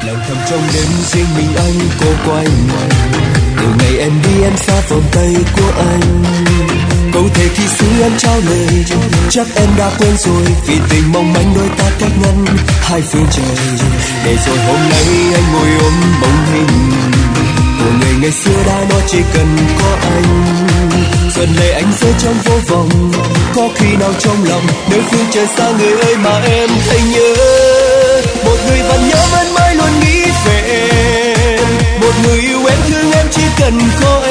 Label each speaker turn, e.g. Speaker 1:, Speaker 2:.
Speaker 1: lặng thầm trong đêm riêng mình anh cô quanh. Từ ngày em đi em xa vòng tay của anh. Câu thề khi xưa anh trao lời, chắc em đã quên rồi, vì tình mong manh đôi ta cách ngăn hai phương trời. Để rồi hôm nay anh ngồi ôm bóng hình của người ngày xưa đã nói chỉ cần có anh. Dần lệ anh rơi trong vô vọng, có khi nào trong lòng nơi phương trời xa người ơi mà em thấy nhớ. Một người vẫn nhớ vẫn mãi luôn nghĩ về em, một người yêu em thương em chỉ cần có